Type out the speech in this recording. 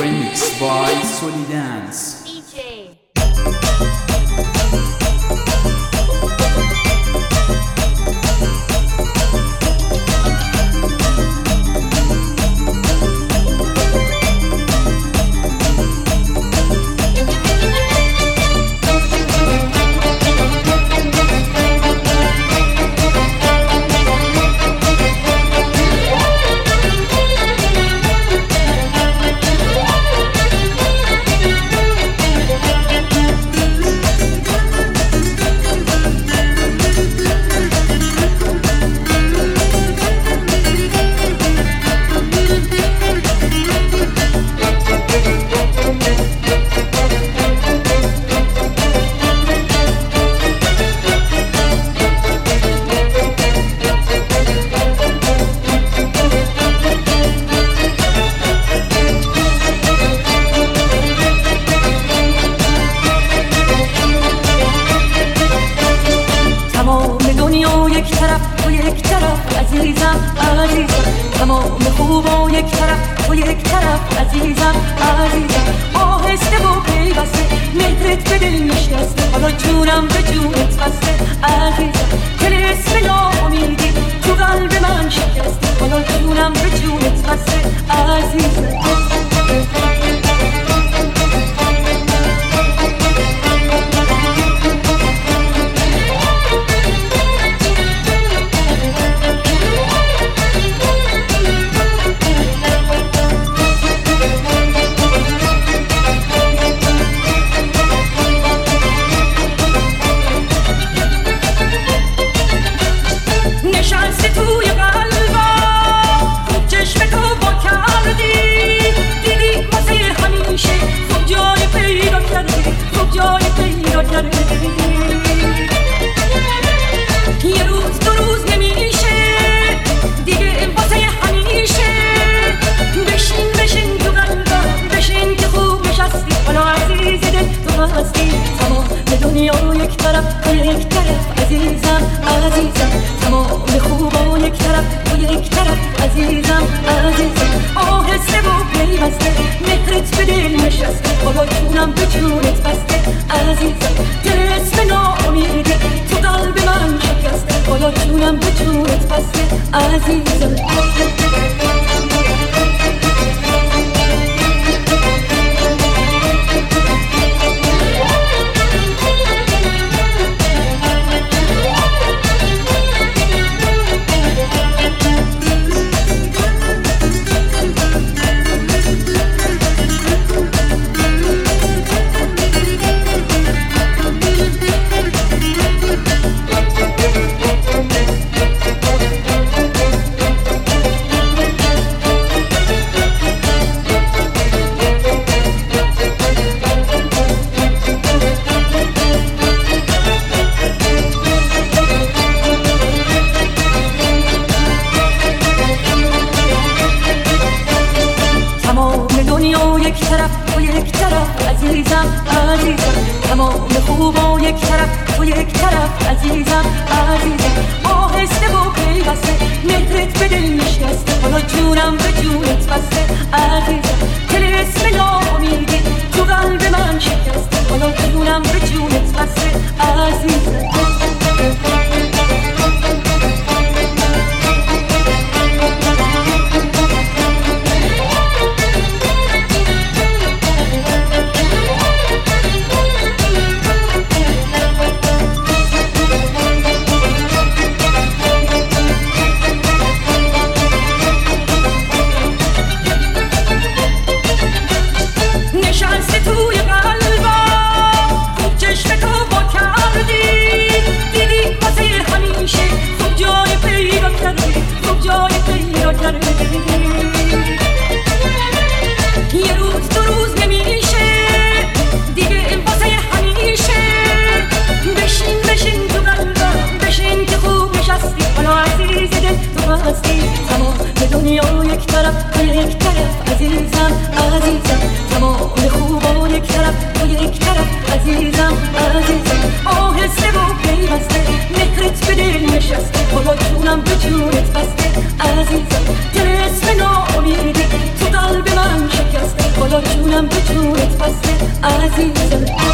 Remix by Solidance. DJ یک طرف تو یک طرف عزیزم عزیزم، تمام خوبا یک طرف تو یک طرف عزیزم عزیزم، آهسته و پیوسته مهرت به دل نشسته، حالا جونم به جونت بسته عزیزم، طلسم ناامیدی تو قلب من شکسته، حالا جونم به جونت بسته عزیزم. نشستی توی قلبم خوب چشم تو با کردی، دیدی واسه همیشه خوب جای پیدا کردی، خوب جای پیدا کردی، یه روز دو روز نمیشه دیگه واسه همیشه، بشین بشین تو قلبم بشین که خوب نشستی، حالا عزیز دل تو هستی، تمام دنیا یک طرف تو یک طرف عزیزم عزیزم، تمام خوبا یک طرف تو یک طرف عزیزم عزیزم، آهسته و پیوسته مهرت به دل نشسته، حالا جونم به جونت بسته عزیزم، طلسم ناامیدی تو قلب من شکسته، حالا جونم به جونت بسته عزیزم. یک طرف تو یک طرف عزیزم عزیزم، تمام خوبا یک طرف تو یک طرف عزیزم عزیزم، آهسته و پیوسته مهرت به دل نشسته، حالا جونم به جونت بسته عزیزم، طلسم ناامیدی تو قلب من شکسته، حالا جونم به جونت بسته عزیزم. نشستی توی قلبم خوب چشم تو با کردی، دیدی واسه همیشه خوب جای پیدا کردی، خوب جای پیدا کردی، یه روز دو روز نمیشه دیگه واسه همیشه، بشین بشین تو قلبم بشین که خوب نشستی، حالا عزیز دل تو هستی، تمام دنیا یک طرف تو یک طرف عزیزم عزیزم، تمام خوبا یک طرف تو یک طرف عزیزم عزیزم، آهسته و پیوسته مهرت به دل نشسته، حالا جونم به جونت بسته عزیزم، طلسم ناامیدی تو قلب من شکسته، حالا عزیزم